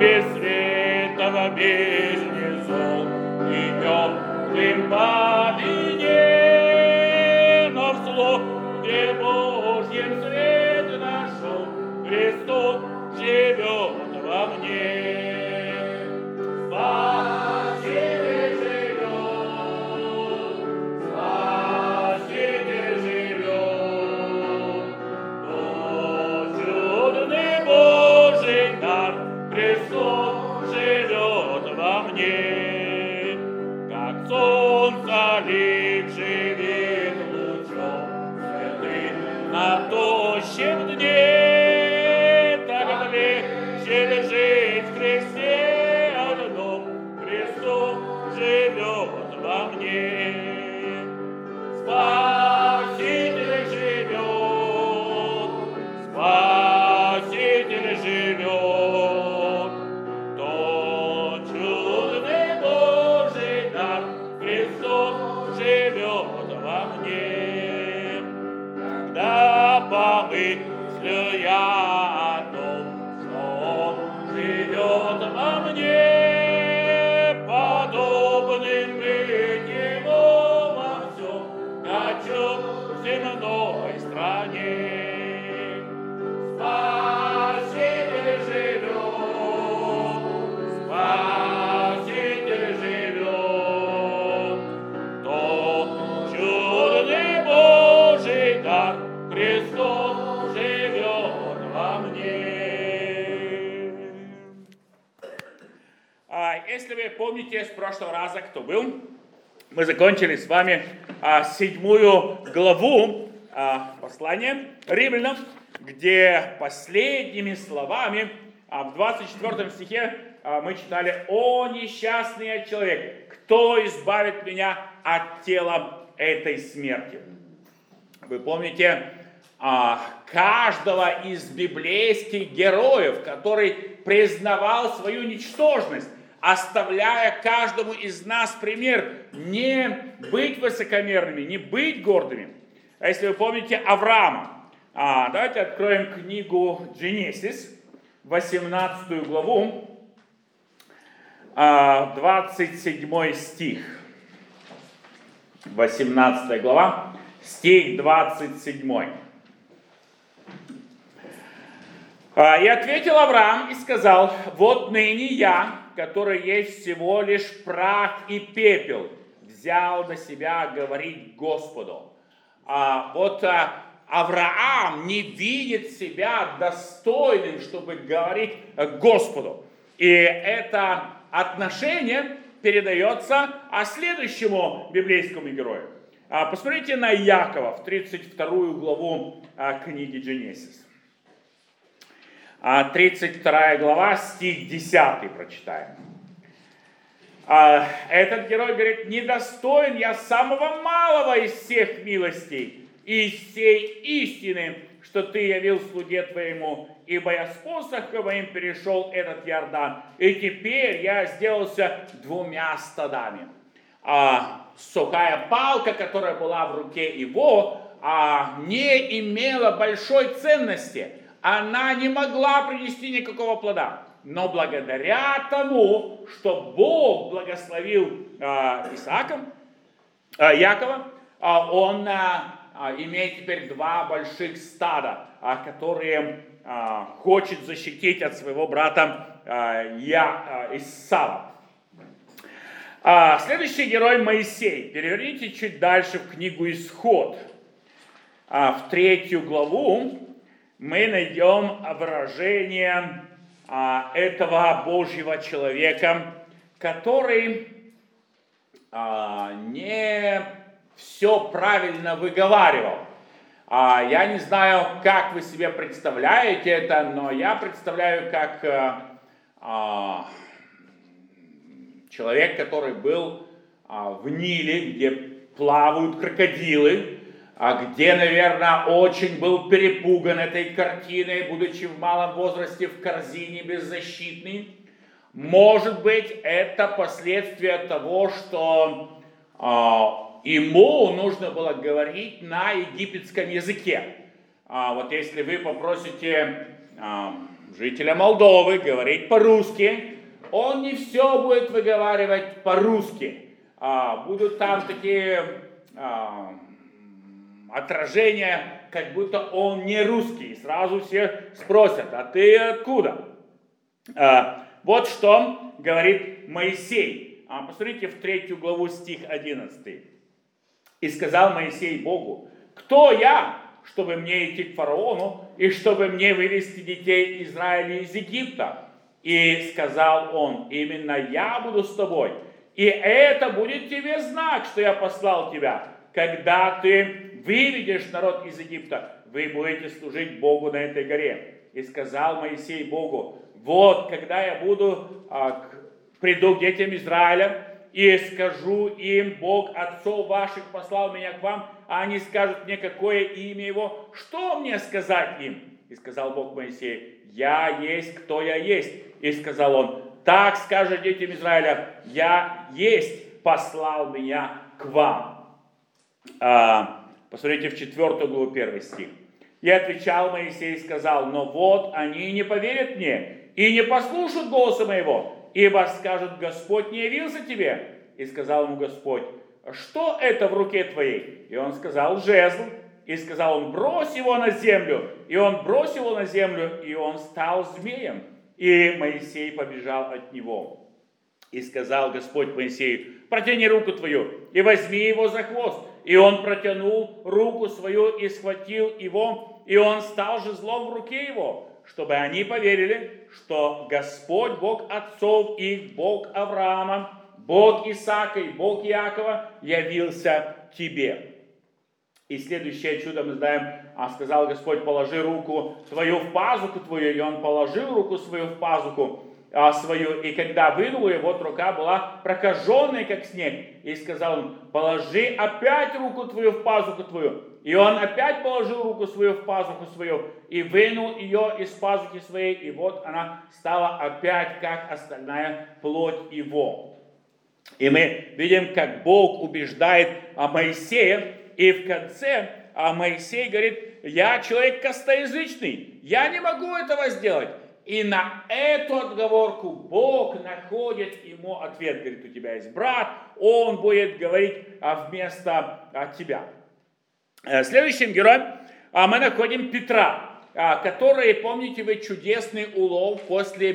без света, бездне зол и теплым по вине, но в Слове Божьем свет нашел, Христос живет во мне. Спаситель живет, Спаситель живет, о чудный Божий дар, Христос живет во мне. Как солнце лик живет лучом святым на тощем дне, так легче жить в Христе одном, Христос живет во мне. Спаситель живет, Спаситель живет, тот чудный Божий дар, Христос живет во мне. Когда помыслю я о том, что Он живет во мне, подобным быть Ему во всем, хочу в земной стране. Спаситель живет, Спаситель живет, тот чудный Божий дар, Христос живет во мне. Если вы помните с прошлого раза, кто был, мы закончили с вами 7 главу послания Римлянам, где последними словами в 24 стихе мы читали: «О несчастный человек, кто избавит меня от тела этой смерти?» Вы помните каждого из библейских героев, который признавал свою ничтожность, оставляя каждому из нас пример не быть высокомерными, не быть гордыми. А если вы помните Авраама, давайте откроем книгу Genesis, 18 главу, 27 стих. 18 глава, стих 27. «И ответил Авраам и сказал: вот ныне я, который есть всего лишь прах и пепел, взял на себя говорить Господу». Авраам не видит себя достойным, чтобы говорить Господу. И это отношение передается следующему библейскому герою. Посмотрите на Иакова в 32 главу книги Genesis. 32 глава, стих 10 прочитаем. Этот герой говорит: «Недостоин я самого малого из всех милостей и из всей истины, что ты явил слуге твоему, ибо я способом моим перешел этот Иордан, и теперь я сделался 2 стадами». Сухая палка, которая была в руке его, не имела большой ценности. Она не могла принести никакого плода. Но благодаря тому, что Бог благословил Иакова, он имеет теперь 2 больших стада, которые хочет защитить от своего брата Исава. Следующий герой Моисей. Переверните чуть дальше в книгу Исход. В 3 главу мы найдем выражение этого Божьего человека, который не все правильно выговаривал. Я не знаю, как вы себе представляете это, но я представляю, как человек, который был в Ниле, где плавают крокодилы, где, наверное, очень был перепуган этой картиной, будучи в малом возрасте в корзине беззащитный. Может быть, это последствия того, что ему нужно было говорить на египетском языке. Вот если вы попросите жителя Молдовы говорить по-русски, он не все будет выговаривать по-русски. Будут там такие отражения, как будто он не русский. Сразу все спросят, а ты откуда? Вот что говорит Моисей. Посмотрите в 3 главу стих 11. «И сказал Моисей Богу, кто я, чтобы мне идти к фараону, и чтобы мне вывести детей Израиля из Египта? И сказал он, именно я буду с тобой, и это будет тебе знак, что я послал тебя. Когда ты выведешь народ из Египта, вы будете служить Богу на этой горе». И сказал Моисей Богу, вот, когда я приду к детям Израиля, и скажу им, Бог отцов ваших послал меня к вам, а они скажут мне, какое имя его, что мне сказать им? И сказал Бог Моисею, я есть, кто я есть. И сказал он, так скажет детям Израиля, я есть, послал меня к вам. Посмотрите в 4 главу 1 стих. И отвечал Моисей и сказал, но вот они не поверят мне и не послушают голоса моего, ибо скажут, Господь не явился тебе. И сказал ему Господь, что это в руке твоей? И он сказал, жезл. И сказал он, брось его на землю. И он бросил его на землю, и он стал змеем. И Моисей побежал от него. И сказал Господь Моисею, протяни руку твою, и возьми его за хвост. И он протянул руку свою, и схватил его, и он стал жезлом в руке его, чтобы они поверили, что Господь, Бог отцов их, Бог Авраама, Бог Исаака и Бог Иакова явился тебе. И следующее чудо мы знаем, сказал Господь, положи руку твою в пазуху твою, и он положил руку свою в пазуху свою, и когда вынул ее, вот рука была прокаженная, как снег. И сказал он, положи опять руку твою в пазуху твою. И он опять положил руку свою в пазуху свою, и вынул ее из пазухи своей, и вот она стала опять, как остальная плоть его. И мы видим, как Бог убеждает Моисея, и в конце Моисей говорит, я человек костоязычный, я не могу этого сделать. И на эту отговорку Бог находит ему ответ. Говорит, у тебя есть брат, он будет говорить вместо тебя. Следующим героем мы находим Петра, который, помните вы, чудесный улов после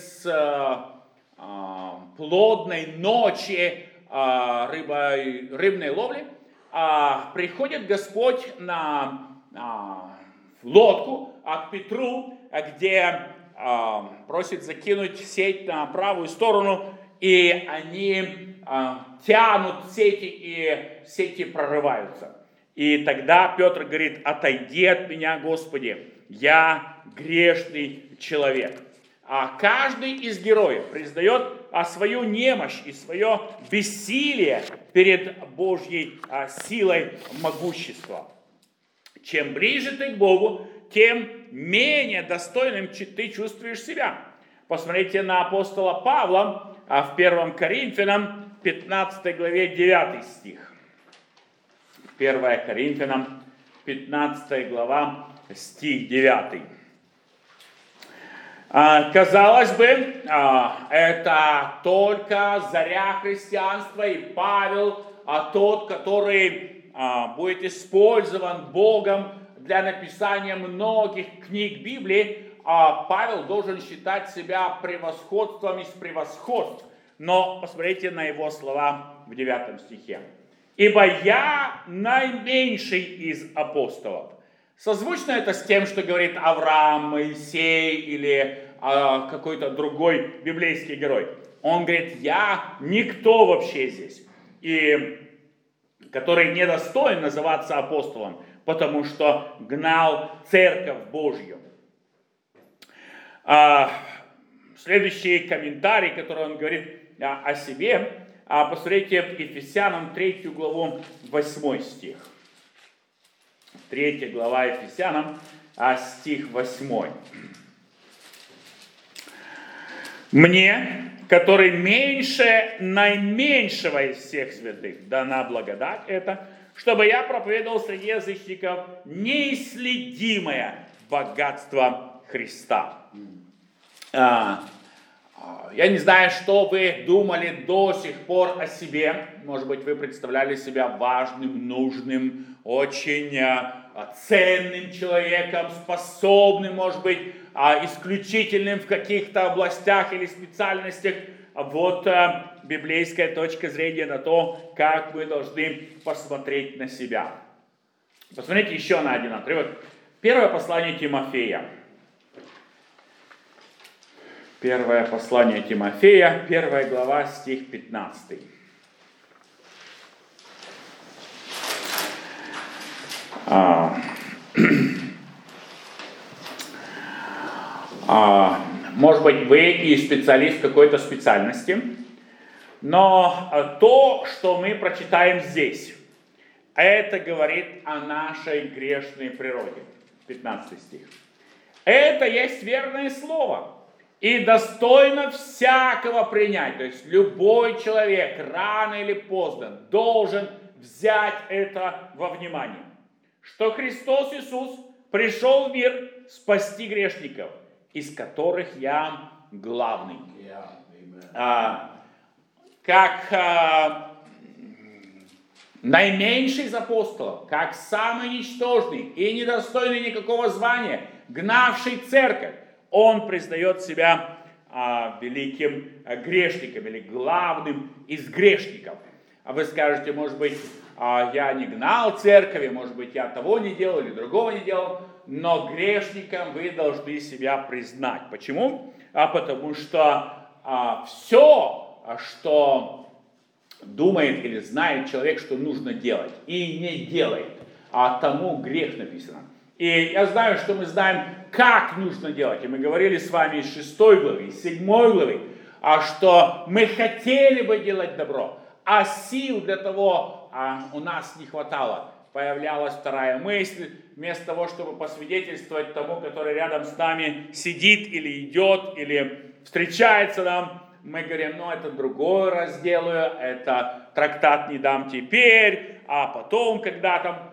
бесплодной ночи рыбной ловли. Приходит Господь на лодку к Петру, где просит закинуть сеть на правую сторону, и они тянут сети, и сети прорываются. И тогда Петр говорит, отойди от меня, Господи, я грешный человек. Каждый из героев признает свою немощь и свое бессилие перед Божьей силой могущества. Чем ближе ты к Богу, тем менее достойным ты чувствуешь себя. Посмотрите на апостола Павла в 1 Коринфянам 15 главе 9 стих. 1 Коринфянам 15 глава стих 9. Казалось бы, это только заря христианства, и Павел, тот, который будет использован Богом для написания многих книг Библии, Павел должен считать себя превосходством из превосходств. Но посмотрите на его слова в 9 стихе. «Ибо я наименьший из апостолов». Созвучно это с тем, что говорит Авраам, Моисей или какой-то другой библейский герой. Он говорит, я никто вообще здесь, и который недостоин называться апостолом, потому что гнал церковь Божью. Следующий комментарий, который он говорит о себе, посмотрите в Ефесянам 3 главу 8 стих. 3 глава Ефесянам, стих 8. «Мне, который меньше наименьшего из всех святых, дана благодать эта, чтобы я проповедовал среди язычников неисследимое богатство Христа». Я не знаю, что вы думали до сих пор о себе. Может быть, вы представляли себя важным, нужным, очень ценным человеком, способным, может быть, исключительным в каких-то областях или специальностях. Вот библейская точка зрения на то, как мы должны посмотреть на себя. Посмотрите еще на один отрывок. Первое послание Тимофея. Первое послание Тимофея, 1 глава, стих 15. Может быть, вы и специалист какой-то специальности, но то, что мы прочитаем здесь, это говорит о нашей грешной природе. 15 стих. Это есть верное слово и достойно всякого принять. То есть любой человек рано или поздно должен взять это во внимание. Что Христос Иисус пришел в мир спасти грешников, из которых я главный. Как наименьший из апостолов, как самый ничтожный и недостойный никакого звания, гнавший церковь, он признает себя великим грешником или главным из грешников. А вы скажете, может быть, я не гнал церковь, может быть, я того не делал или другого не делал, но грешником вы должны себя признать. Почему? Потому что все, что думает или знает человек, что нужно делать, и не делает, тому грех написано. И я знаю, что мы знаем, как нужно делать. И мы говорили с вами из 6 главы, из 7 главы, что мы хотели бы делать добро, а сил для того у нас не хватало. Появлялась вторая мысль, вместо того, чтобы посвидетельствовать тому, который рядом с нами сидит или идет, или встречается нам, мы говорим, это другой раз сделаю, это трактат не дам теперь, а потом когда-то.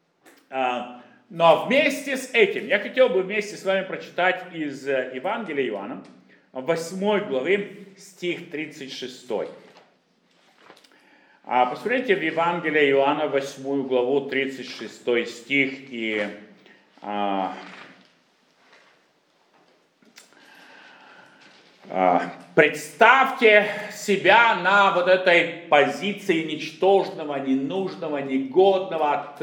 Но вместе с этим, я хотел бы вместе с вами прочитать из Евангелия Иоанна, 8 главы, стих 36. Посмотрите в Евангелие Иоанна, 8 главу, 36 стих, и представьте себя на вот этой позиции ничтожного, ненужного, негодного,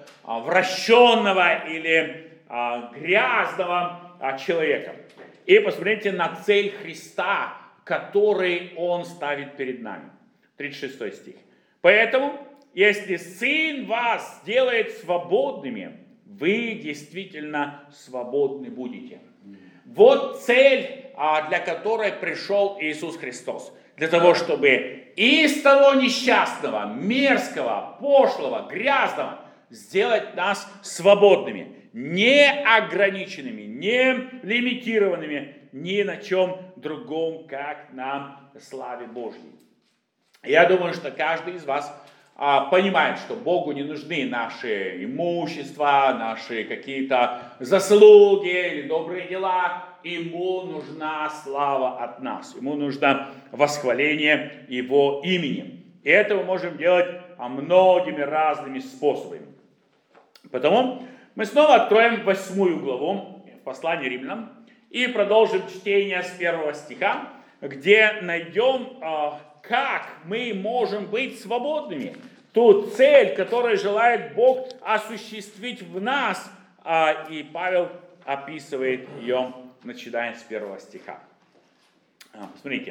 вращенного или грязного человека. И посмотрите на цель Христа, который Он ставит перед нами. 36 стих. Поэтому, если Сын вас делает свободными, вы действительно свободны будете. Вот цель, для которой пришел Иисус Христос. Для того, чтобы из того несчастного, мерзкого, пошлого, грязного сделать нас свободными, не ограниченными, не лимитированными ни на чем другом, как на славе Божьей. Я думаю, что каждый из вас понимает, что Богу не нужны наши имущества, наши какие-то заслуги или добрые дела. Ему нужна слава от нас. Ему нужно восхваление Его имени. И это мы можем делать многими разными способами. Потому мы снова откроем 8 главу послания Римлянам и продолжим чтение с 1 стиха, где найдем, как мы можем быть свободными. Ту цель, которую желает Бог осуществить в нас, и Павел описывает ее, начиная с 1 стиха. Посмотрите.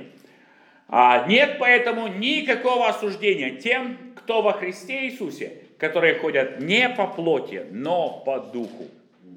Нет поэтому никакого осуждения тем, кто во Христе Иисусе, которые ходят не по плоти, но по духу.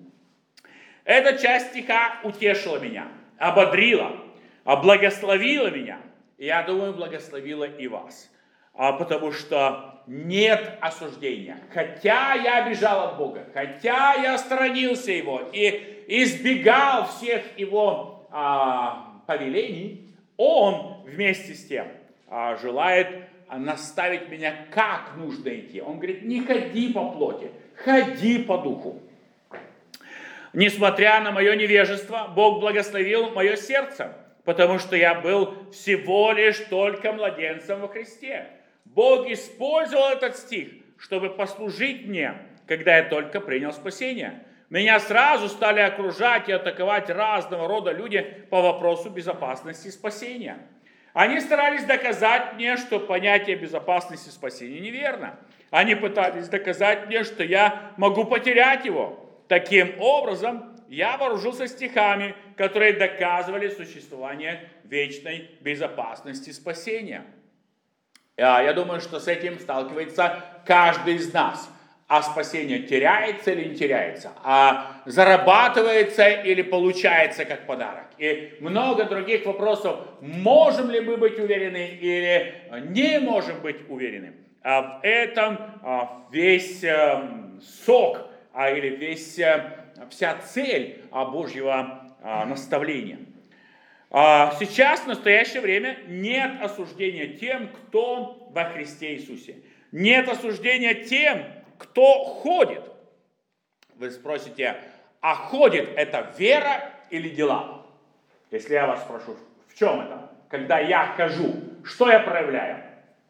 Эта часть стиха утешила меня, ободрила, благословила меня. И я думаю, благословила и вас. Потому что нет осуждения. Хотя я бежал от Бога, хотя я сторонился Его и избегал всех Его повелений, Он вместе с тем желает наставить меня, как нужно идти. Он говорит, не ходи по плоти, ходи по духу. Несмотря на мое невежество, Бог благословил мое сердце, потому что я был всего лишь только младенцем во Христе. Бог использовал этот стих, чтобы послужить мне, когда я только принял спасение. Меня сразу стали окружать и атаковать разного рода люди по вопросу безопасности спасения. Они старались доказать мне, что понятие безопасности спасения неверно. Они пытались доказать мне, что я могу потерять его. Таким образом, я вооружился стихами, которые доказывали существование вечной безопасности спасения. Я думаю, что с этим сталкивается каждый из нас. А спасение теряется или не теряется? А зарабатывается или получается как подарок? И много других вопросов. Можем ли мы быть уверены или не можем быть уверены? В этом весь сок или вся цель Божьего наставления. Сейчас, в настоящее время, нет осуждения тем, кто во Христе Иисусе. Нет осуждения тем, кто ходит. Вы спросите, а ходит это вера или дела? Если я вас спрошу, в чем это? Когда я хожу, что я проявляю?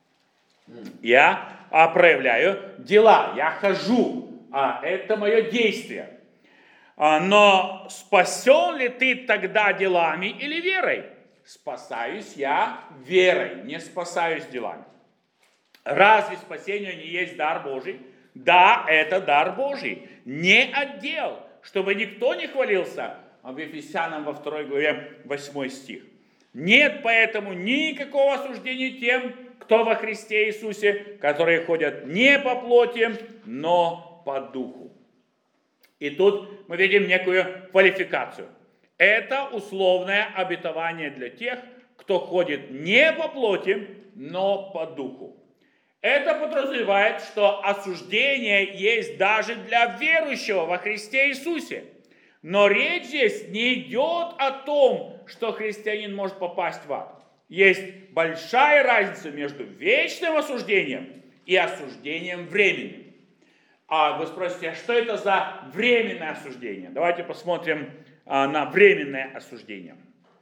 Я проявляю дела, я хожу, это мое действие. Но спасен ли ты тогда делами или верой? Спасаюсь я верой, не спасаюсь делами. Разве спасение не есть дар Божий? Да, это дар Божий, не отдел, чтобы никто не хвалился. В Ефесянам во 2 главе 8 стих. Нет поэтому никакого осуждения тем, кто во Христе Иисусе, которые ходят не по плоти, но по духу. И тут мы видим некую квалификацию. Это условное обетование для тех, кто ходит не по плоти, но по духу. Это подразумевает, что осуждение есть даже для верующего во Христе Иисусе. Но речь здесь не идет о том, что христианин может попасть в ад. Есть большая разница между вечным осуждением и осуждением временным. А вы спросите, а что это за временное осуждение? Давайте посмотрим на временное осуждение.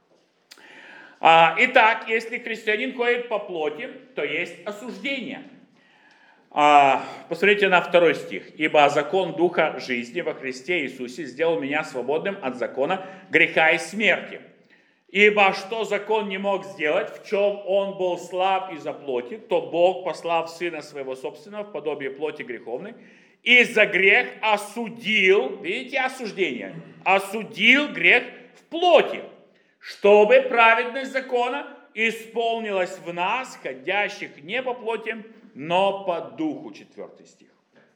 Итак, если христианин ходит по плоти, то есть осуждение. Посмотрите на 2 стих. «Ибо закон Духа жизни во Христе Иисусе сделал меня свободным от закона греха и смерти. Ибо что закон не мог сделать, в чем он был слаб из-за плоти, то Бог, послав Сына Своего собственного в подобие плоти греховной, и за грех осудил», видите, осуждение, осудил грех в плоти, чтобы праведность закона исполнилась в нас, ходящих не по плоти, но по духу. 4 стих.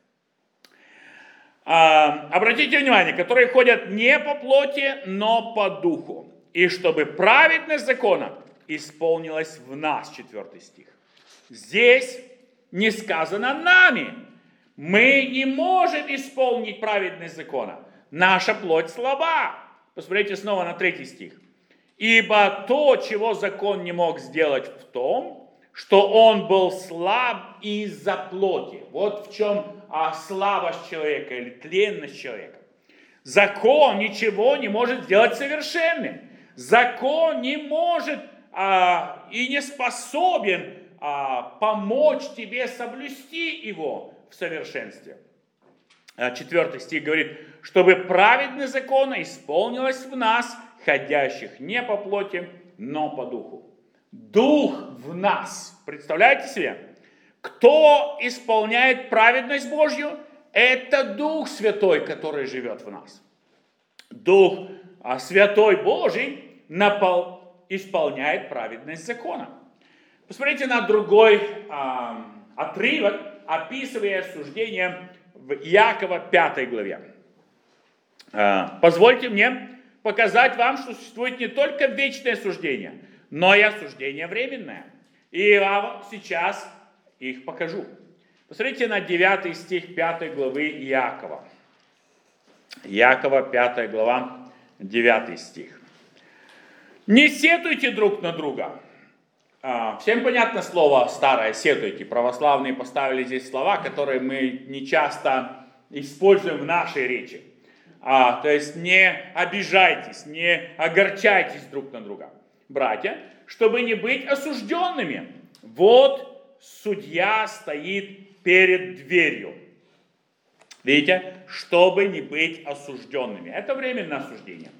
Обратите внимание, которые ходят не по плоти, но по духу. И чтобы праведность закона исполнилась в нас. 4 стих. Здесь не сказано нами. Мы не можем исполнить праведность закона. Наша плоть слаба. Посмотрите снова на 3 стих. Ибо то, чего закон не мог сделать, в том, что он был слаб из-за плоти. Вот в чем слабость человека или тленность человека. Закон ничего не может сделать совершенным. Закон не может и не способен помочь тебе соблюсти его в совершенстве. 4 стих говорит, чтобы праведность закона исполнилась в нас, ходящих не по плоти, но по духу. Дух в нас. Представляете себе? Кто исполняет праведность Божью? Это Дух Святой, который живет в нас. Дух Святой Божий исполняет праведность закона. Посмотрите на другой отрывок, описывая осуждение в Иакова 5 главе. Позвольте мне показать вам, что существует не только вечное осуждение, но и осуждение временное. И я вам сейчас их покажу. Посмотрите на 9 стих 5 главы Иакова. Иакова 5 глава, 9 стих. «Не сетуйте друг на друга». Всем понятно слово старое «сетуйте». Православные поставили здесь слова, которые мы не часто используем в нашей речи. То есть не обижайтесь, не огорчайтесь друг на друга, братья, чтобы не быть осужденными. Вот судья стоит перед дверью. Видите? Чтобы не быть осужденными. Это временное осуждение.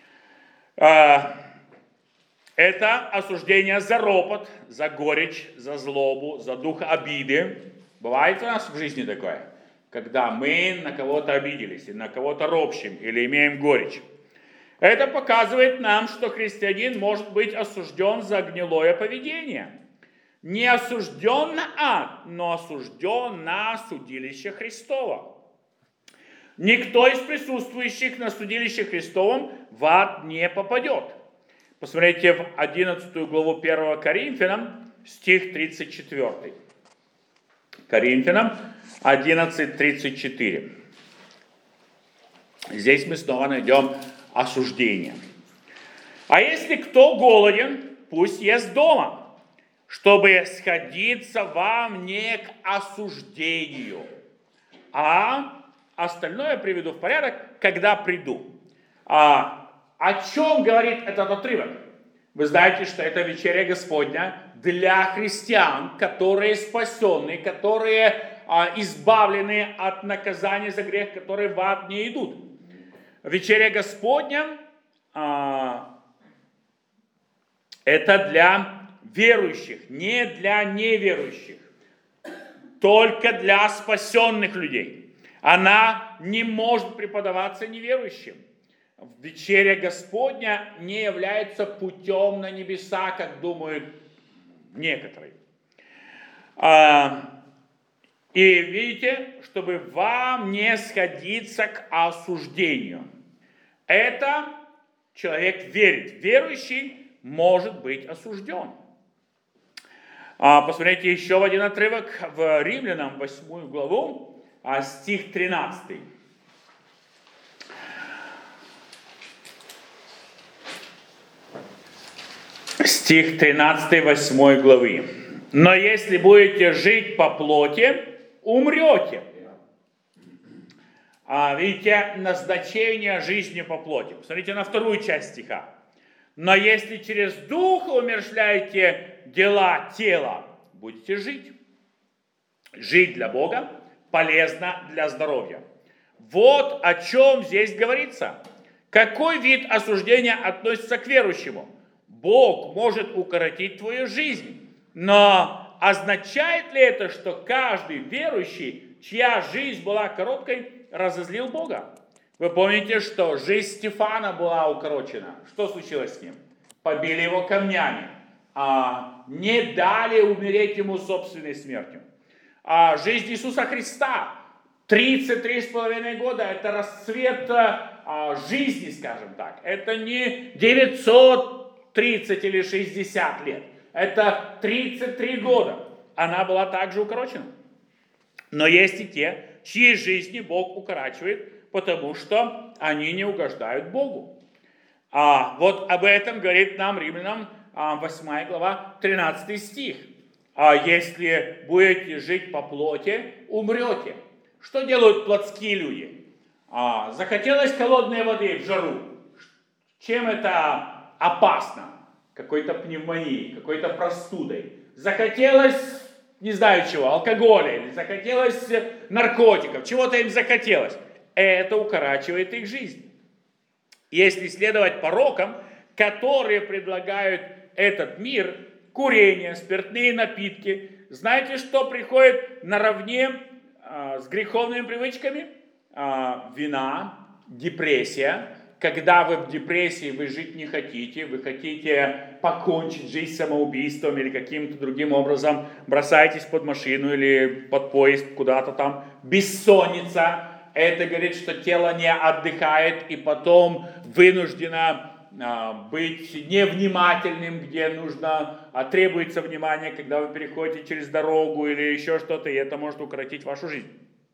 Это осуждение за ропот, за горечь, за злобу, за дух обиды. Бывает у нас в жизни такое, когда мы на кого-то обиделись, или на кого-то ропщим, или имеем горечь. Это показывает нам, что христианин может быть осужден за гнилое поведение. Не осужден на ад, но осужден на судилище Христово. Никто из присутствующих на судилище Христовом в ад не попадет. Посмотрите в 11 главу 1 Коринфянам, стих 34. Коринфянам 11:34. Здесь мы снова найдем осуждение. А если кто голоден, пусть ест дома, чтобы сходиться вам не к осуждению. А остальное приведу в порядок, когда приду. О чем говорит этот отрывок? Вы знаете, что это вечеря Господня для христиан, которые спасены, которые избавлены от наказания за грех, которые в ад не идут. Вечеря Господня это для верующих, не для неверующих, только для спасенных людей. Она не может преподаваться неверующим. Вечеря Господня не является путем на небеса, как думают некоторые. И видите, чтобы вам не сходиться к осуждению. Это человек верит. Верующий может быть осужден. Посмотрите еще в один отрывок в Римлянам 8 главу, стих 13. Стих 13, 8 главы. «Но если будете жить по плоти, умрете». Видите, назначение жизни по плоти. Посмотрите на вторую часть стиха. «Но если через Духа умерщвляете дела тела, будете жить». Жить для Бога полезно для здоровья. Вот о чем здесь говорится. Какой вид осуждения относится к верующему? Бог может укоротить твою жизнь, но означает ли это, что каждый верующий, чья жизнь была короткой, разозлил Бога? Вы помните, что жизнь Стефана была укорочена. Что случилось с ним? Побили его камнями, не дали умереть ему собственной смертью. Жизнь Иисуса Христа 33,5 года, это расцвет жизни, скажем так. Это не 930 или 60 лет. Это 33 года. Она была также укорочена. Но есть и те, чьи жизни Бог укорачивает, потому что они не угождают Богу. Вот об этом говорит нам Римлянам 8 глава 13 стих. Если будете жить по плоти, умрете. Что делают плотские люди? Захотелось холодной воды в жару. Чем это опасно? Какой-то пневмонией, какой-то простудой. Захотелось, не знаю чего, алкоголя, или захотелось наркотиков, чего-то им захотелось. Это укорачивает их жизнь. Если следовать порокам, которые предлагают этот мир, курение, спиртные напитки, знаете, что приходит наравне с греховными привычками? Вина, депрессия. Когда вы в депрессии, вы жить не хотите, вы хотите покончить жизнь самоубийством или каким-то другим образом, бросаетесь под машину или под поезд куда-то там. Бессонница. Это говорит, что тело не отдыхает и потом вынуждено быть невнимательным, где требуется внимание, когда вы переходите через дорогу или еще что-то, и это может укоротить вашу жизнь.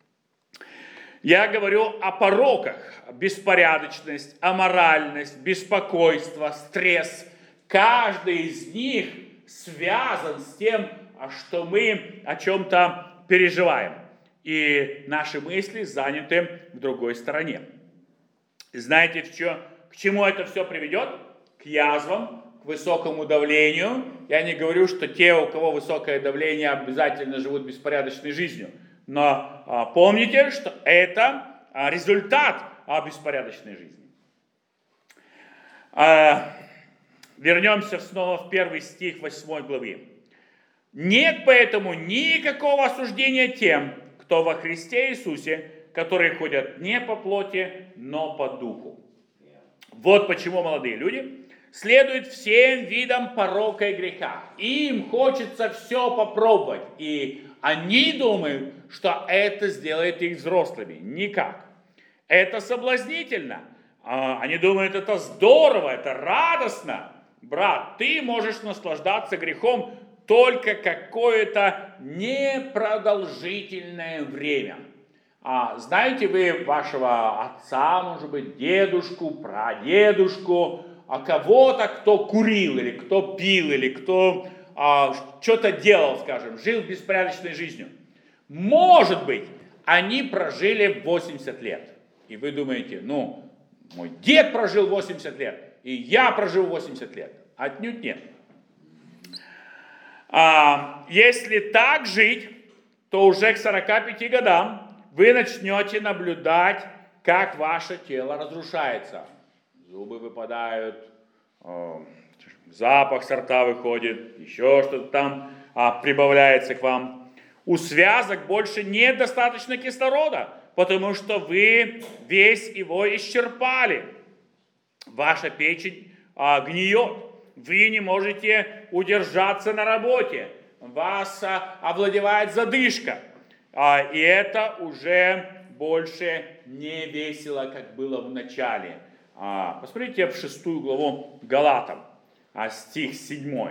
Я говорю о пороках: беспорядочность, аморальность, беспокойство, стресс. Каждый из них связан с тем, что мы о чем-то переживаем. И наши мысли заняты в другой стороне. Знаете, к чему это все приведет? К язвам, к высокому давлению. Я не говорю, что те, у кого высокое давление, обязательно живут беспорядочной жизнью. Но помните, что это результат беспорядочной жизни. Вернемся снова в 1 стих 8 главы. Нет поэтому никакого осуждения тем, кто во Христе Иисусе, которые ходят не по плоти, но по духу. Вот почему молодые люди следуют всем видам порока и греха. Им хочется все попробовать. И они думают, что это сделает их взрослыми. Никак. Это соблазнительно. Они думают, это здорово, это радостно. Брат, ты можешь наслаждаться грехом только какое-то непродолжительное время. Знаете вы вашего отца, может быть, дедушку, прадедушку, кого-то, кто курил, или кто пил, или кто что-то делал, скажем, жил беспорядочной жизнью? Может быть, они прожили 80 лет. И вы думаете, мой дед прожил 80 лет, и я прожил 80 лет. Отнюдь нет. Если так жить, то уже к 45 годам вы начнете наблюдать, как ваше тело разрушается. Зубы выпадают, запах со рта выходит, еще что-то там прибавляется к вам. У связок больше нет достаточно кислорода, потому что вы весь его исчерпали. Ваша печень гниет. Вы не можете удержаться на работе. Вас овладевает задышка. И это уже больше не весело, как было в начале. Посмотрите в 6 главу Галатам, стих 7.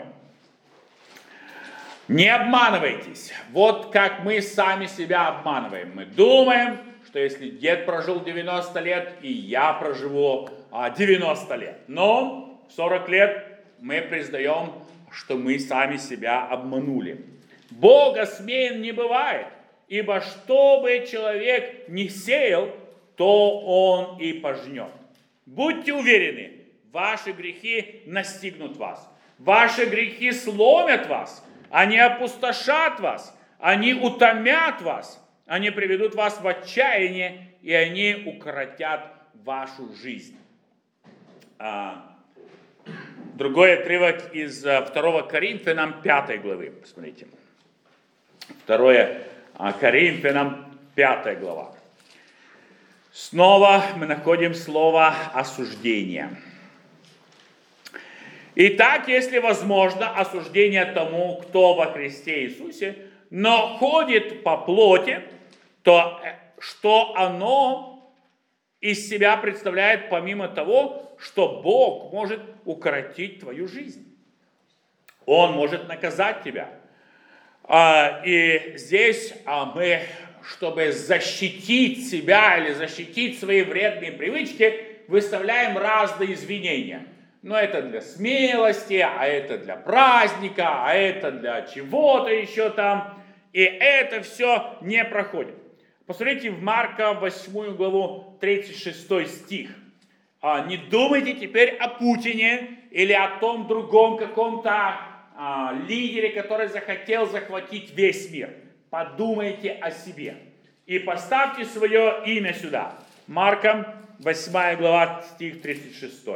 Не обманывайтесь. Вот как мы сами себя обманываем. Мы думаем, что если дед прожил 90 лет, и я проживу 90 лет. Но в 40 лет мы признаем, что мы сами себя обманули. Бога смен не бывает. Ибо что бы человек не сеял, то он и пожнет. Будьте уверены, ваши грехи настигнут вас. Ваши грехи сломят вас. Они опустошат вас. Они утомят вас. Они приведут вас в отчаяние, и они укоротят вашу жизнь. Другой отрывок из 2 Коринфянам 5 главы. Посмотрите. 2 Коринфянам 5 глава. Снова мы находим слово осуждение. Итак, если возможно осуждение тому, кто во Христе Иисусе, но ходит по плоти, то что оно из себя представляет, помимо того, что Бог может укоротить твою жизнь? Он может наказать тебя. И здесь мы, чтобы защитить себя или защитить свои вредные привычки, выставляем разные извинения. Но это для смелости, а это для праздника, а это для чего-то еще там. И это все не проходит. Посмотрите в Марка 8 главу 36 стих. Не думайте теперь о Путине или о том другом каком-то лидере, который захотел захватить весь мир. Подумайте о себе. И поставьте свое имя сюда. Марка 8 глава, стих 36.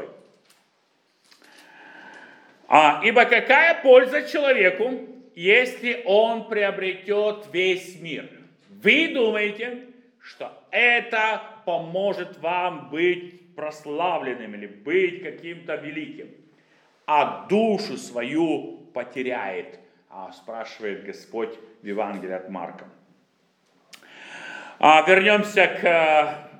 Ибо какая польза человеку, если он приобретет весь мир? Вы думаете, что это поможет вам быть прославленным или быть каким-то великим, а душу свою потеряет, спрашивает Господь в Евангелии от Марка. Вернемся к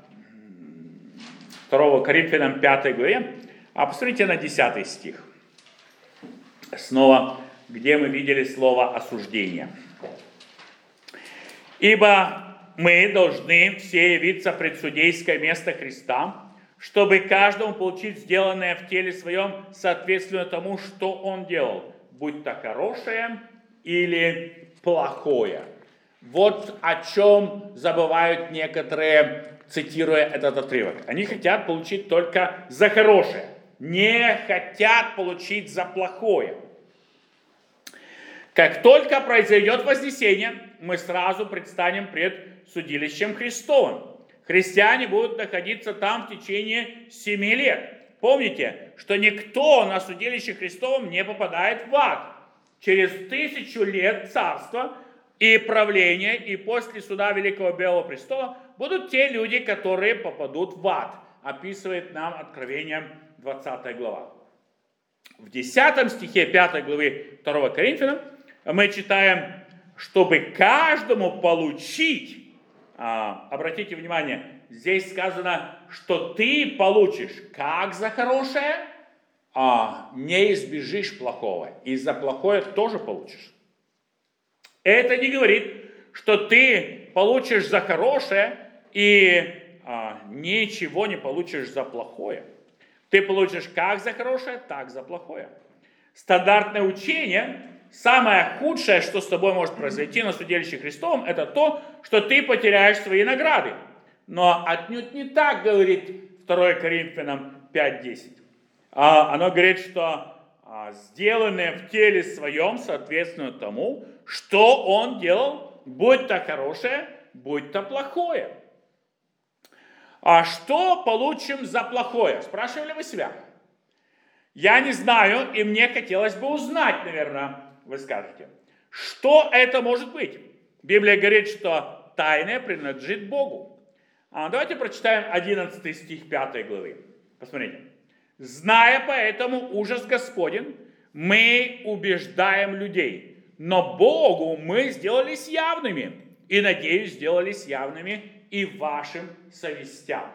2 Коринфянам 5 главе. Посмотрите на 10 стих. Снова, где мы видели слово осуждение. Ибо мы должны все явиться пред судейское место Христа, чтобы каждому получить сделанное в теле своем соответственно тому, что он делал, будь то хорошее или плохое. Вот о чем забывают некоторые цитируя этот отрывок. Они хотят получить только за хорошее, не хотят получить за плохое. Как только произойдет вознесение, мы сразу предстанем пред судилищем Христовым. Христиане будут находиться там в течение 7 лет. Помните, что никто на судилище Христовом не попадает в ад. Через 1000 лет царства и правления, и после суда Великого Белого Престола будут те люди, которые попадут в ад. Описывает нам Откровение 20 глава. В 10 стихе 5 главы 2 Коринфянам мы читаем, чтобы каждому получить. Обратите внимание, здесь сказано, что ты получишь как за хорошее, не избежишь плохого. И за плохое тоже получишь. Это не говорит, что ты получишь за хорошее и ничего не получишь за плохое. Ты получишь как за хорошее, так за плохое. Стандартное учение, самое худшее, что с тобой может произойти на судилище Христовом, это то, что ты потеряешь свои награды. Но отнюдь не так говорит 2 Коринфянам 5:10. Оно говорит, что сделанное в теле своем соответствует тому, что он делал, будь то хорошее, будь то плохое. А что получим за плохое? Спрашивали вы себя? Я не знаю, и мне хотелось бы узнать, наверное, вы скажете. Что это может быть? Библия говорит, что тайное принадлежит Богу. Давайте прочитаем 11 стих 5 главы. Посмотрите. «Зная поэтому ужас Господень, мы убеждаем людей, но Богу мы сделались явными, и, надеюсь, сделались явными и вашим совестям».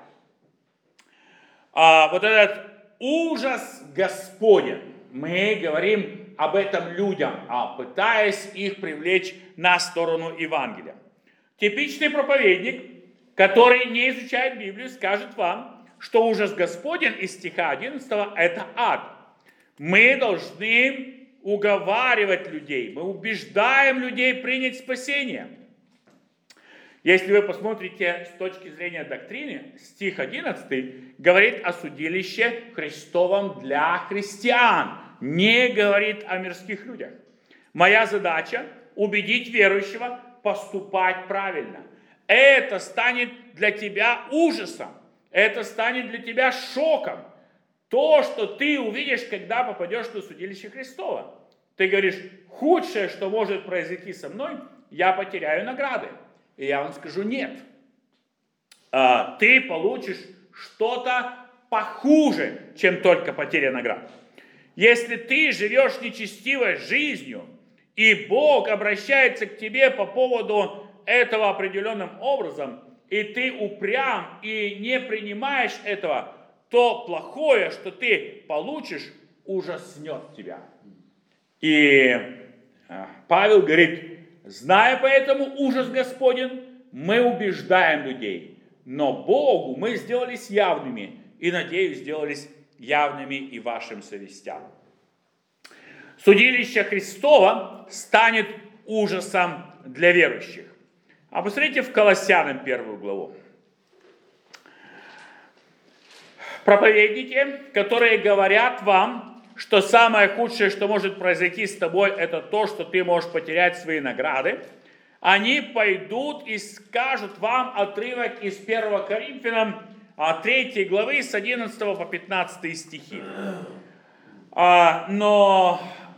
Вот этот ужас Господень, мы говорим об этом людям, пытаясь их привлечь на сторону Евангелия. Типичный проповедник, который не изучает Библию, скажет вам, что ужас Господень из стиха 11 это ад. Мы должны уговаривать людей, мы убеждаем людей принять спасение. Если вы посмотрите с точки зрения доктрины, стих 11 говорит о судилище Христовом для христиан, не говорит о мирских людях. Моя задача убедить верующего поступать правильно. Это станет для тебя ужасом, это станет для тебя шоком. То, что ты увидишь, когда попадешь на судилище Христова. Ты говоришь, худшее, что может произойти со мной, я потеряю награды. И я вам скажу, нет. Ты получишь что-то похуже, чем только потеря наград. Если ты живешь нечестивой жизнью, и Бог обращается к тебе по поводу этого определенным образом, и ты упрям и не принимаешь этого, то плохое, что ты получишь, ужаснет тебя. И Павел говорит, зная поэтому ужас Господень, мы убеждаем людей, но Богу мы сделались явными, и, надеюсь, сделались явными и вашим совестям. Судилище Христова станет ужасом для верующих. Посмотрите в Колоссянам 1 главу. Проповедники, которые говорят вам, что самое худшее, что может произойти с тобой, это то, что ты можешь потерять свои награды, они пойдут и скажут вам отрывок из 1 Коринфянам 3 главы с 11 по 15 стихи. Но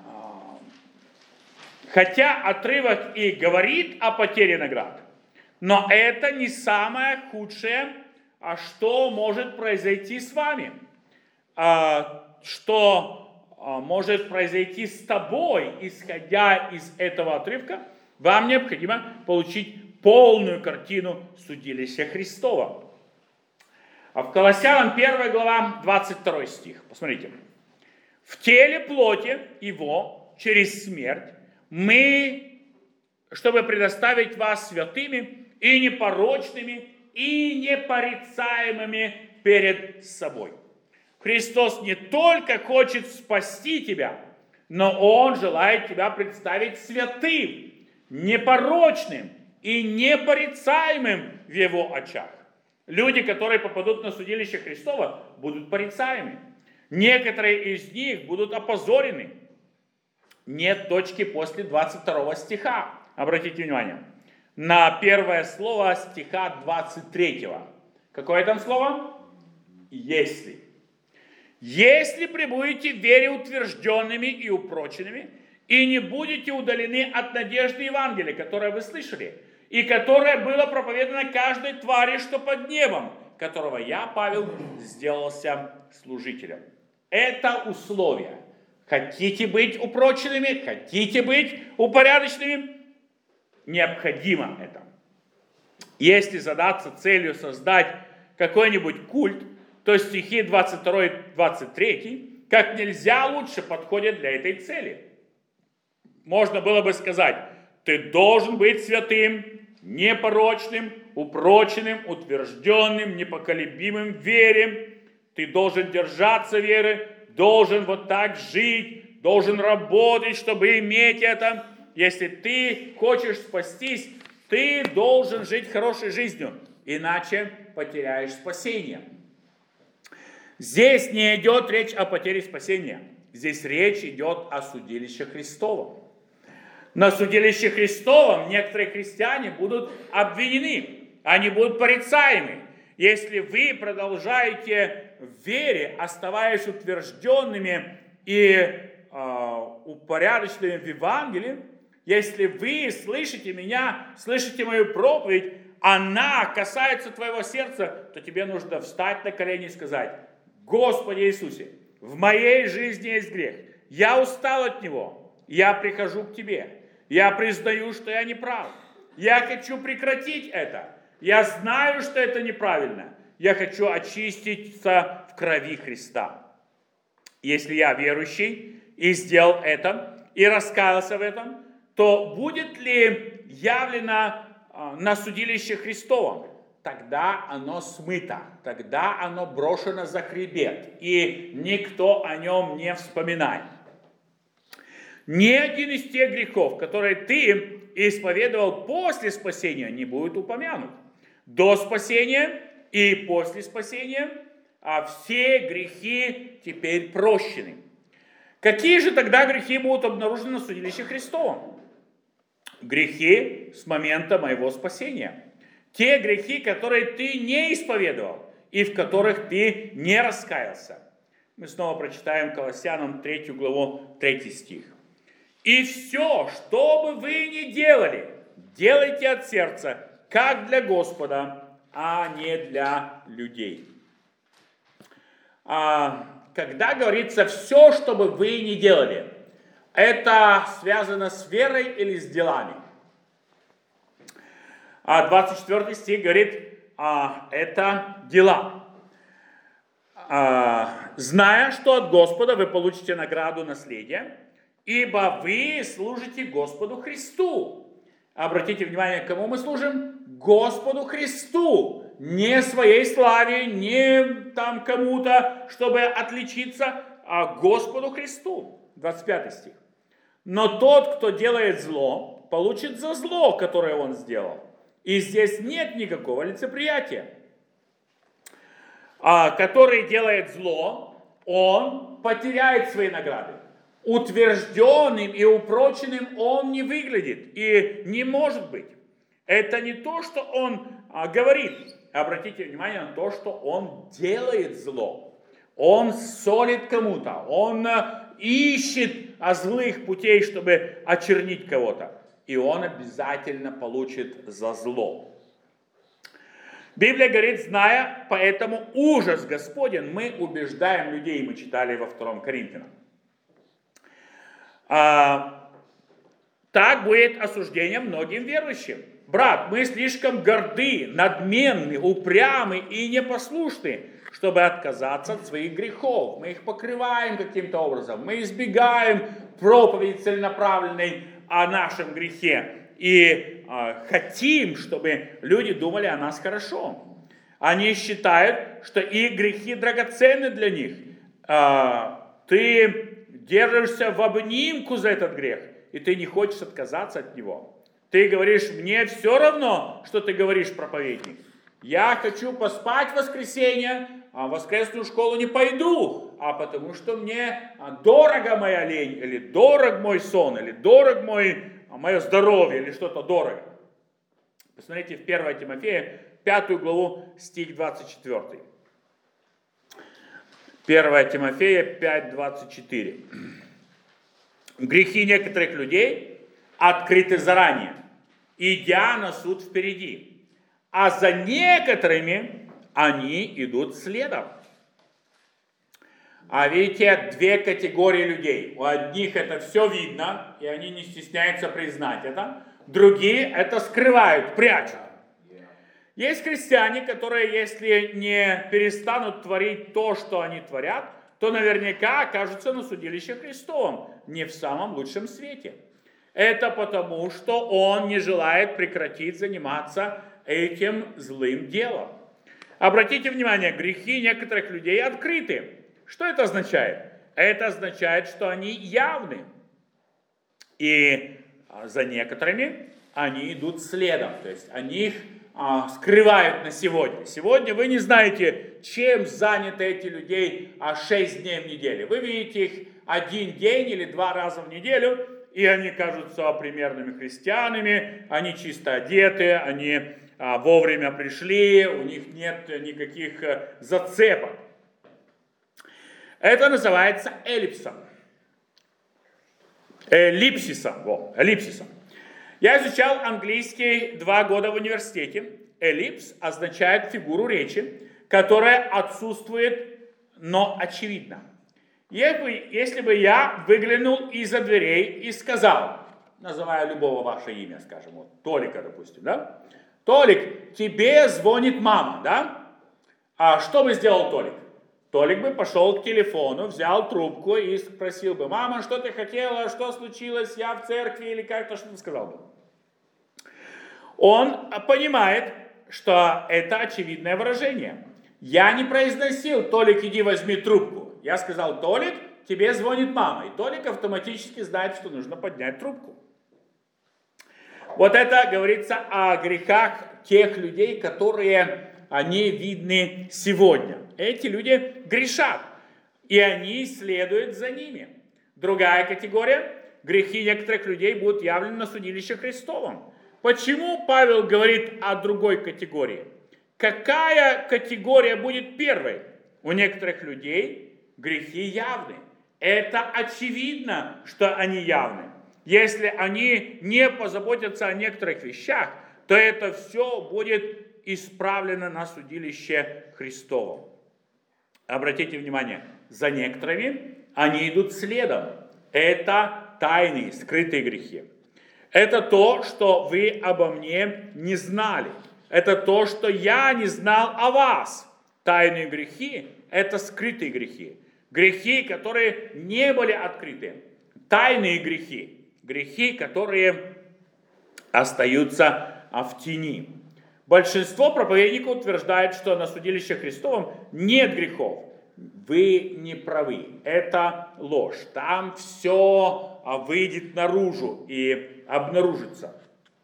хотя отрывок и говорит о потере наград, но это не самое худшее, что может произойти с вами, что может произойти с тобой, исходя из этого отрывка. Вам необходимо получить полную картину судилища Христова. В Колоссянам 1 глава 22 стих. Посмотрите. В теле плоти его через смерть мы, чтобы предоставить вас святыми и непорочными, и непорицаемыми перед собой. Христос не только хочет спасти тебя, но Он желает тебя представить святым, непорочным и непорицаемым в Его очах. Люди, которые попадут на судилище Христово, будут порицаемы. Некоторые из них будут опозорены. Нет точки после 22 стиха. Обратите внимание на первое слово стиха 23. Какое там слово? Если. Если пребудете в вере утвержденными и упроченными, и не будете удалены от надежды Евангелия, которое вы слышали, и которое было проповедано каждой твари, что под небом, которого я, Павел, сделался служителем. Это условие. Хотите быть упроченными, хотите быть упорядоченными, необходимо это. Если задаться целью создать какой-нибудь культ, то стихи 22-23 как нельзя лучше подходят для этой цели. Можно было бы сказать: ты должен быть святым, непорочным, упроченным, утвержденным, непоколебимым в вере. Ты должен держаться веры, должен вот так жить, должен работать, чтобы иметь это. Если ты хочешь спастись, ты должен жить хорошей жизнью, иначе потеряешь спасение. Здесь не идет речь о потере спасения. Здесь речь идет о судилище Христовом. На судилище Христовом некоторые христиане будут обвинены, они будут порицаемы. Если вы продолжаете в вере, оставаясь утвержденными и упорядоченными в Евангелии, если вы слышите меня, слышите мою проповедь, она касается твоего сердца, то тебе нужно встать на колени и сказать: Господи Иисусе, в моей жизни есть грех, я устал от него, я прихожу к тебе, я признаю, что я не прав, я хочу прекратить это, я знаю, что это неправильно, я хочу очиститься в крови Христа. Если я верующий и сделал это, и раскаялся в этом, то будет ли явлено на судилище Христовом? Тогда оно смыто, тогда оно брошено за хребет, и никто о нем не вспоминает. Ни один из тех грехов, которые ты исповедовал после спасения, не будет упомянут. До спасения и после спасения все грехи теперь прощены. Какие же тогда грехи будут обнаружены на судилище Христовом? Грехи с момента моего спасения. Те грехи, которые ты не исповедовал и в которых ты не раскаялся. Мы снова прочитаем Колоссянам 3 главу, 3 стих. «И все, что бы вы ни делали, делайте от сердца, как для Господа, а не для людей». Когда говорится «все, что бы вы ни делали», это связано с верой или с делами? 24 стих говорит, это дела. «Зная, что от Господа вы получите награду наследия, ибо вы служите Господу Христу». Обратите внимание, кому мы служим? Господу Христу. Не своей славе, не там кому-то, чтобы отличиться, а Господу Христу. 25 стих. «Но тот, кто делает зло, получит за зло, которое он сделал». И здесь нет никакого лицеприятия. Который делает зло, он потеряет свои награды. Утвержденным и упроченным он не выглядит и не может быть. Это не то, что он говорит. Обратите внимание на то, что он делает зло. Он солит кому-то. Он ищет злых путей, чтобы очернить кого-то. И он обязательно получит за зло. Библия говорит, зная поэтому ужас Господень, мы убеждаем людей, мы читали во 2 Коринфянам. Так будет осуждение многим верующим. Брат, мы слишком горды, надменны, упрямы и непослушны, чтобы отказаться от своих грехов. Мы их покрываем каким-то образом, мы избегаем проповеди целенаправленной о нашем грехе. И хотим, чтобы люди думали о нас хорошо. Они считают, что их грехи драгоценны для них. Ты держишься в обнимку за этот грех, и ты не хочешь отказаться от него. Ты говоришь, мне все равно, что ты говоришь, проповедник. Я хочу поспать в воскресенье, а в воскресную школу не пойду, а потому что мне дорого моя лень, или дорог мой сон, или дорог мое здоровье, или что-то дорого. Посмотрите в 1 Тимофея, 5 главу, стих 24. 1 Тимофея 5:24. Грехи некоторых людей открыты заранее, идя на суд впереди, а за некоторыми они идут следом. А видите, две категории людей. У одних это все видно, и они не стесняются признать это. Другие это скрывают, прячут. Есть христиане, которые, если не перестанут творить то, что они творят, то наверняка окажутся на судилище Христовом, не в самом лучшем свете. Это потому, что он не желает прекратить заниматься этим злым делом. Обратите внимание, грехи некоторых людей открыты. Что это означает? Это означает, что они явны. И за некоторыми они идут следом. То есть они их скрывают на сегодня. Сегодня вы не знаете, чем заняты эти люди 6 дней в неделю. Вы видите их 1 день или 2 раза в неделю, и они кажутся примерными христианами, они чисто одеты, они вовремя пришли, у них нет никаких зацепок. Это называется эллипсом. Эллипсисом. Я изучал английский 2 года в университете. Эллипс означает фигуру речи, которая отсутствует, но очевидна. Если бы я выглянул из-за дверей и сказал, называя любого ваше имя, скажем, вот Толика, допустим, да? Толик, тебе звонит мама, да? А что бы сделал Толик? Толик бы пошел к телефону, взял трубку и спросил бы, мама, что ты хотела, что случилось, я в церкви или как-то, что ты сказал бы. Он понимает, что это очевидное выражение. Я не произносил, Толик, иди возьми трубку. Я сказал, Толик, тебе звонит мама. И Толик автоматически знает, что нужно поднять трубку. Вот это говорится о грехах тех людей, которые они видны сегодня. Эти люди грешат, и они следуют за ними. Другая категория, грехи некоторых людей будут явлены на судилище Христовом. Почему Павел говорит о другой категории? Какая категория будет первой? У некоторых людей грехи явны. Это очевидно, что они явны. Если они не позаботятся о некоторых вещах, то это все будет исправлено на судилище Христовом. Обратите внимание, за некоторыми они идут следом. Это тайные, скрытые грехи. Это то, что вы обо мне не знали. Это то, что я не знал о вас. Тайные грехи – это скрытые грехи. Грехи, которые не были открыты. Тайные грехи. Грехи, которые остаются в тени. Большинство проповедников утверждает, что на судилище Христовом нет грехов. Вы не правы. Это ложь. Там все выйдет наружу и обнаружится.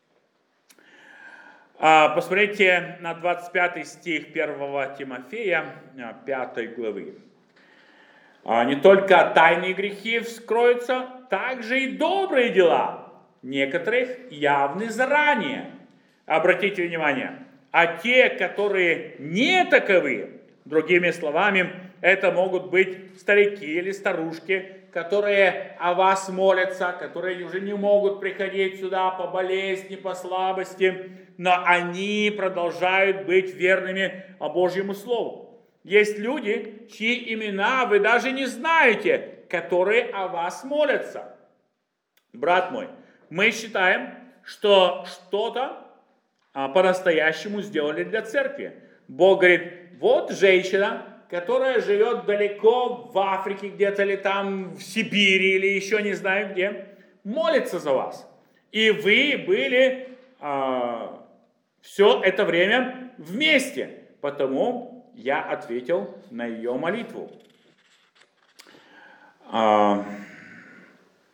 Посмотрите на 25 стих 1 Тимофея 5 главы. Не только тайные грехи вскроются, также и добрые дела. Некоторых явны заранее. Обратите внимание, а те, которые не таковы, другими словами, это могут быть старики или старушки, которые о вас молятся, которые уже не могут приходить сюда по болезни, по слабости, но они продолжают быть верными Божьему Слову. Есть люди, чьи имена вы даже не знаете, которые о вас молятся. Брат мой, мы считаем, что что-то по-настоящему сделали для церкви. Бог говорит, вот женщина, которая живет далеко в Африке, где-то или там в Сибири, или еще не знаю где, молится за вас. И вы были все это время вместе. Потому я ответил на ее молитву.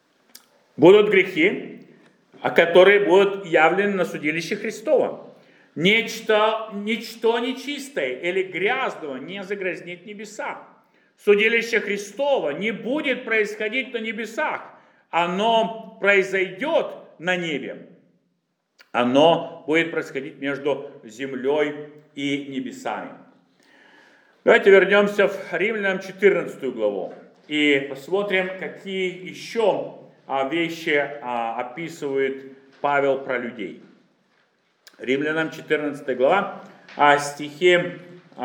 Будут грехи, которые будут явлены на судилище Христова. Ничто нечистое или грязного не загрязнит небеса. Судилище Христово не будет происходить на небесах. Оно произойдет на небе. Оно будет происходить между землей и небесами. Давайте вернемся в Римлянам 14 главу и посмотрим, какие еще вещи описывает Павел про людей. Римлянам 14 глава, стихи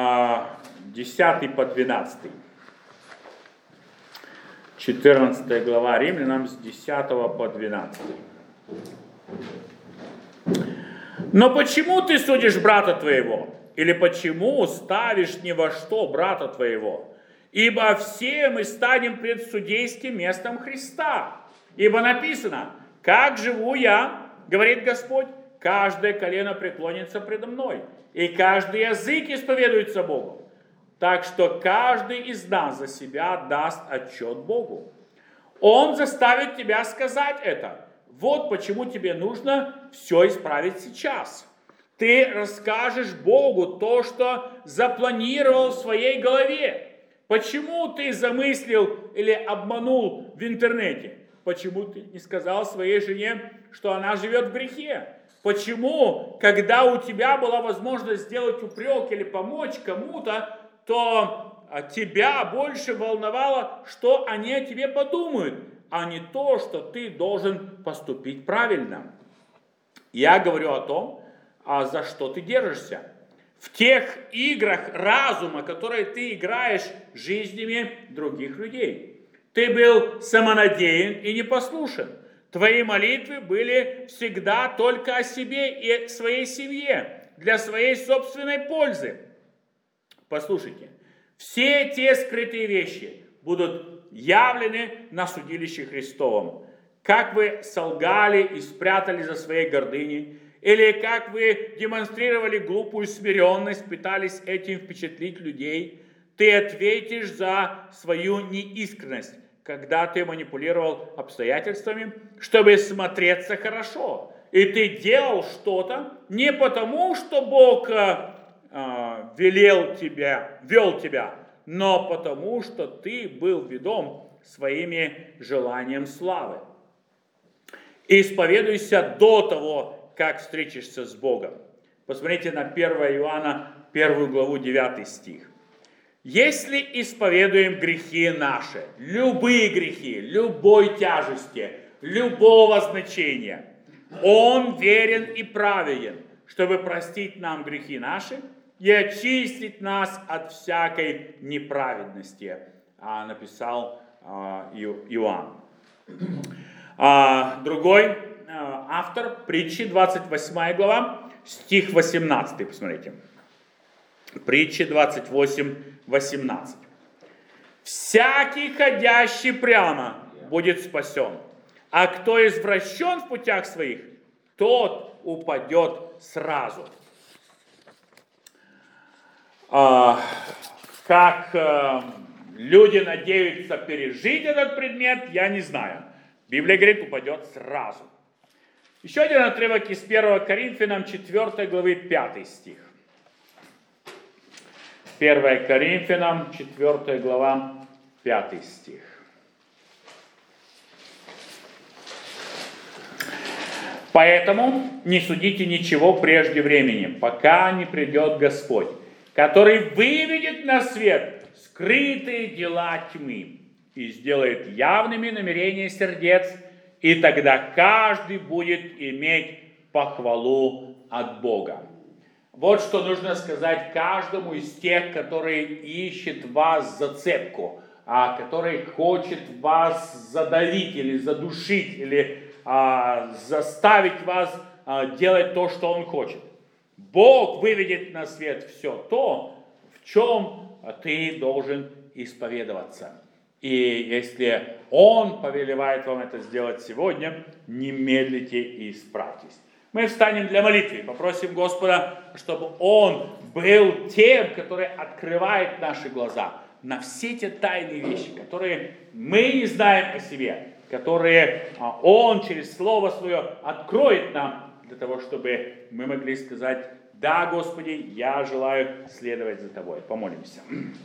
10 по 12. 14 глава Римлянам с 10 по 12. Но почему ты судишь брата твоего? Или почему ставишь ни во что брата твоего? Ибо все мы станем пред судейским местом Христа. Ибо написано, как живу я, говорит Господь, каждое колено преклонится предо мной, и каждый язык исповедуется Богу. Так что каждый из нас за себя даст отчет Богу. Он заставит тебя сказать это. Вот почему тебе нужно все исправить сейчас. Ты расскажешь Богу то, что запланировал в своей голове. Почему ты замыслил или обманул в интернете? Почему ты не сказал своей жене, что она живет в грехе? Почему, когда у тебя была возможность сделать упрек или помочь кому-то, то тебя больше волновало, что они о тебе подумают, а не то, что ты должен поступить правильно? Я говорю о том, за что ты держишься. В тех играх разума, которые ты играешь жизнями других людей. Ты был самонадеян и непослушен. Твои молитвы были всегда только о себе и своей семье, для своей собственной пользы. Послушайте, все те скрытые вещи будут явлены на судилище Христовом. Как вы солгали и спрятали за своей гордыней, или как вы демонстрировали глупую смиренность, пытались этим впечатлить людей, ты ответишь за свою неискренность, когда ты манипулировал обстоятельствами, чтобы смотреться хорошо. И ты делал что-то не потому, что Бог вел тебя, но потому, что ты был ведом своими желанием славы. Исповедуйся до того, как встретишься с Богом. Посмотрите на 1 Иоанна, 1 главу, 9 стих. Если исповедуем грехи наши, любые грехи, любой тяжести, любого значения, Он верен и праведен, чтобы простить нам грехи наши и очистить нас от всякой неправедности, написал Иоанн. Другой автор, Притчи, 28 глава, стих 18, посмотрите. Притчи 28, 18. «Всякий, ходящий прямо, будет спасен, а кто извращен в путях своих, тот упадет сразу». Как люди надеются пережить этот предмет, я не знаю. Библия говорит, упадет сразу. Еще один отрывок из 1 Коринфянам 4 главы 5 стих. 1 Коринфянам 4 глава 5 стих. «Поэтому не судите ничего прежде времени, пока не придет Господь, который выведет на свет скрытые дела тьмы и сделает явными намерения сердец, и тогда каждый будет иметь похвалу от Бога». Вот что нужно сказать каждому из тех, которые ищет вас зацепку, который хочет вас задавить или задушить, или заставить вас делать то, что он хочет. Бог выведет на свет все то, в чем ты должен исповедоваться. И если Он повелевает вам это сделать сегодня, не медлите и исправьтесь. Мы встанем для молитвы, попросим Господа, чтобы Он был тем, который открывает наши глаза на все те тайные вещи, которые мы не знаем о себе, которые Он через Слово Свое откроет нам, для того, чтобы мы могли сказать: Да, Господи, я желаю следовать за Тобой. Помолимся.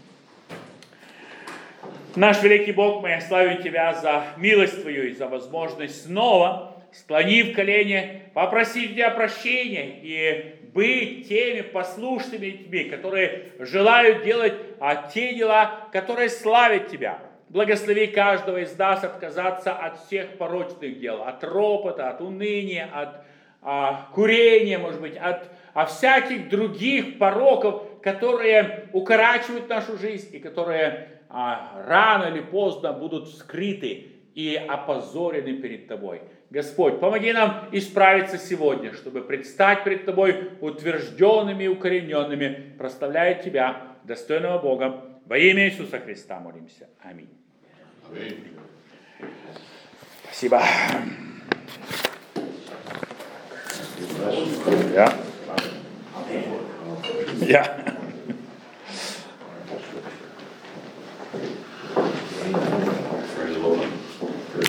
Наш великий Бог, мы славим Тебя за милость Твою и за возможность снова, склонив колени, попросить Тебя прощения и быть теми послушными людьми, которые желают делать те дела, которые славят Тебя. Благослови каждого из нас отказаться от всех порочных дел, от ропота, от уныния, от курения, может быть, от всяких других пороков, которые укорачивают нашу жизнь и которые рано или поздно будут вскрыты и опозорены перед Тобой. Господь, помоги нам исправиться сегодня, чтобы предстать перед Тобой утвержденными и укорененными, прославляя Тебя, достойного Бога. Во имя Иисуса Христа молимся. Аминь. Аминь. Спасибо. Я.